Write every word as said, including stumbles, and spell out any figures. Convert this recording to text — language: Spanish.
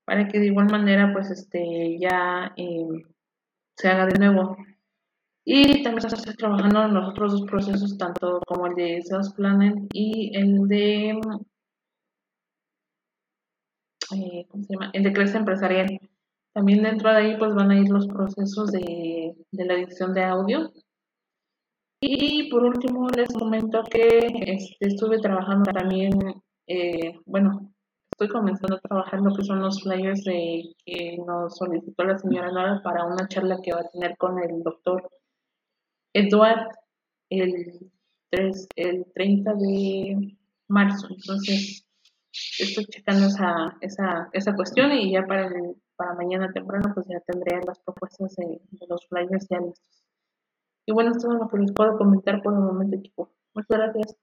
para que de igual manera pues este ya eh, se haga de nuevo. Y también estamos trabajando en los otros dos procesos, tanto como el de Sales Planning y el de, eh, ¿cómo se llama? El de Crece Empresarial. También dentro de ahí pues van a ir los procesos de, de la edición de audio. Y por último les comento que este, estuve trabajando también, eh, bueno, estoy comenzando a trabajar lo que son los flyers de, que nos solicitó la señora Nora para una charla que va a tener con el doctor Eduard el, tres, el treinta de marzo. Entonces, estoy checando esa, esa, esa cuestión y ya para, el, para mañana temprano pues ya tendré las propuestas de, de los flyers ya listos. Y bueno, esto es lo que les puedo comentar por el momento, equipo. Muchas gracias.